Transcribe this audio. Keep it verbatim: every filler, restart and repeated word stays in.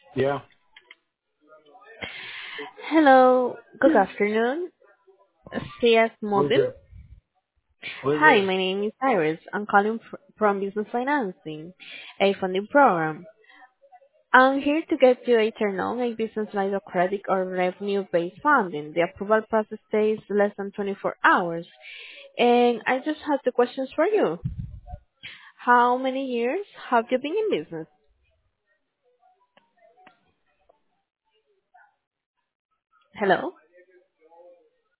Yeah, Hello, good afternoon. C S who's Mobile. this? Who's Hi, this? my name is Iris. I'm calling fr- from Business Financing, a funding program. I'm here to get you a turn on a business line of credit or revenue-based funding. The approval process takes less than twenty-four hours. And I just have two questions for you. How many years have you been in business? Hello?